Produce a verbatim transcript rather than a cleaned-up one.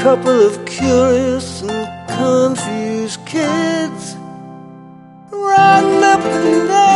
couple of curious and confused kids riding up and down